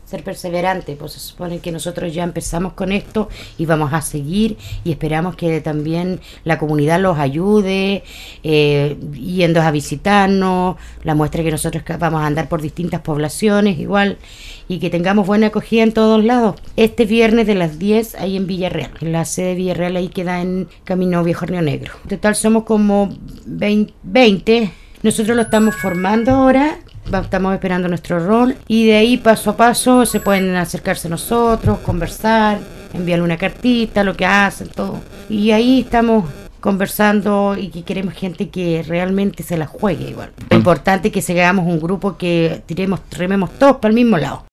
ser perseverante, pues se supone que nosotros ya empezamos con esto y vamos a seguir y esperamos que también la comunidad los ayude, yendo a visitarnos, la muestra que nosotros vamos a andar por distintas poblaciones igual y que tengamos buena acogida en todos lados. Este viernes de las 10 ahí en Villarreal, en la sede de Villarreal ahí queda en Camino Viejo Río Negro. En total somos como 20, nosotros lo estamos formando ahora. Estamos esperando nuestro rol y de ahí paso a paso se pueden acercarse a nosotros, conversar, enviarle una cartita, lo que hacen, todo. Y ahí estamos conversando y que queremos gente que realmente se la juegue igual. Lo importante es que hagamos un grupo que rememos todos para el mismo lado.